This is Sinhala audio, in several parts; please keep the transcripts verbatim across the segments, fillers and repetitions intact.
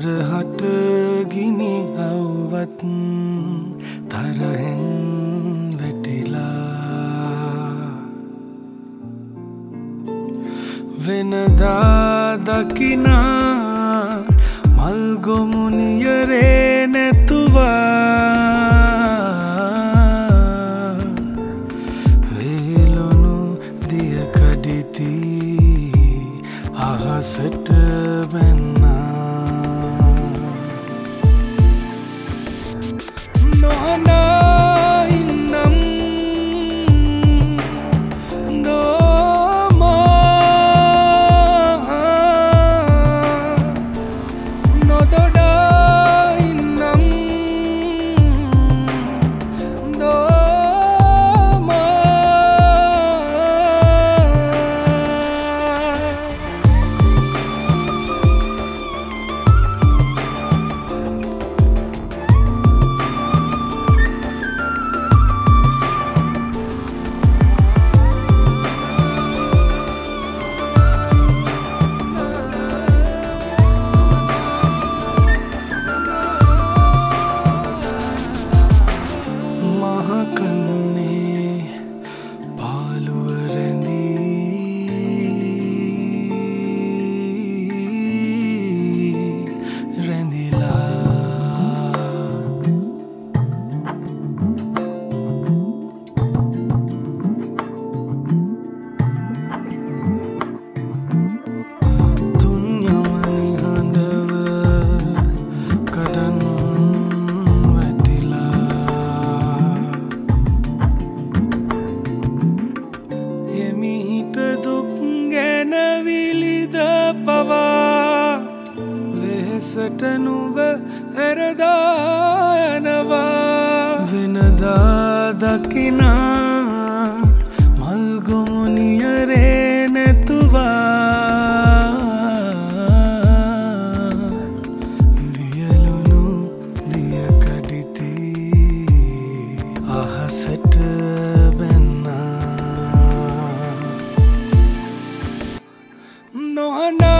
හරහට ගිනි අවුවත් තරහෙන් වැටිලා වෙනදා දකිනා මල්ගොමුනියරේ නැතුවා වේලුණු දිය කඩිති අහසට වෙහෙසට නුඹ හැරදා යනවා වෙනදා දකිනා මල්ගොමුනියරේ නැතුවා වියලුණු දිය කඩිති අහසට බැන්නා නොහනා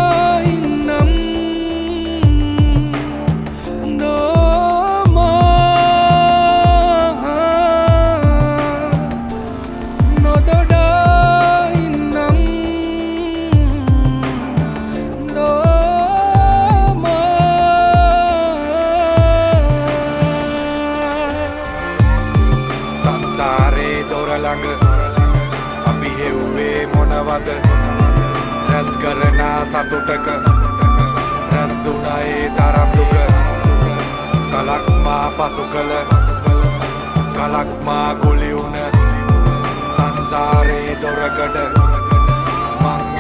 අපි හෙව්වේ මොනවද රැස් කරනා සතුටක රැස් වුණා ඒ තරම් දුක කලක් මා පසු කළ කලක් මා ගුලි වුණ සංසාරේ දොරකඩ මං